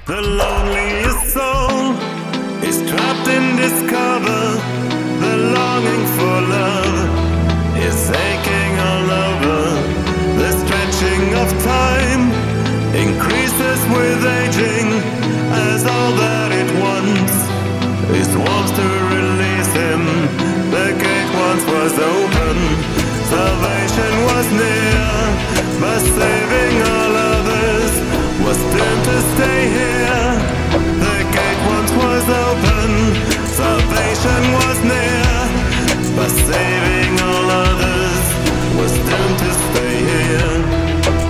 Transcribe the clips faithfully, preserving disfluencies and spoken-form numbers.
The loneliest soul is trapped in this cover. The longing for love is aching all over. The stretching of time increases with aging, as all that it wants is warmth to release him. The gate once was open, salvation was near, but saving all others was doomed to stay here. The gate once was open, salvation was near, but saving all others was doomed to stay here.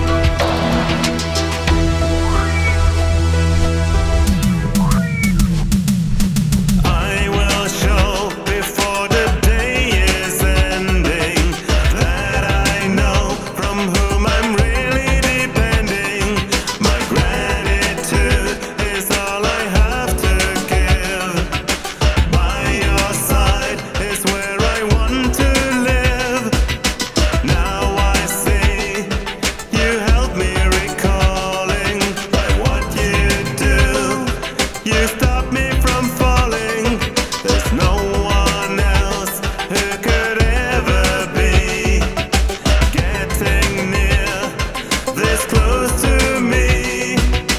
You stopped me from falling. There's no one else who could ever be getting near, this close to me.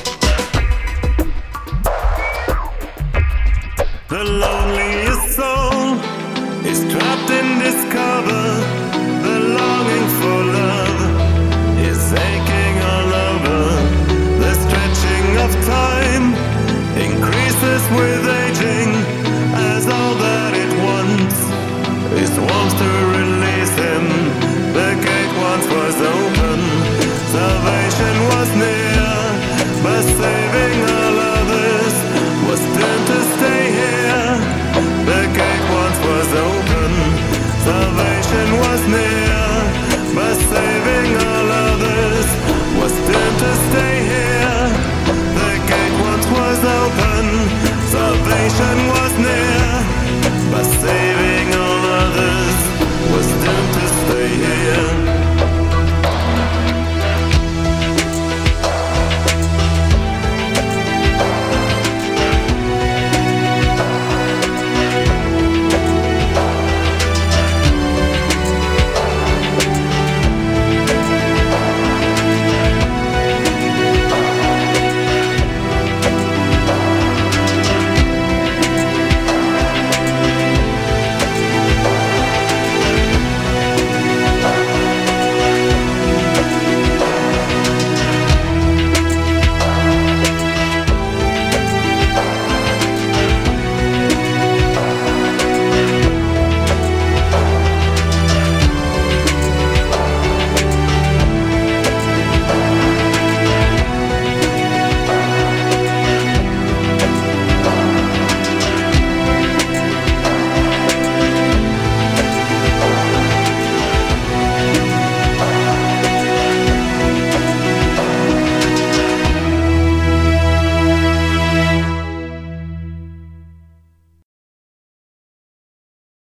The loneliest soul is trapped in this cover. The longing for love is aching all over. The stretching of time increases with aging, as all that it wants is warmth to release him. The gate once was open, salvation was near, but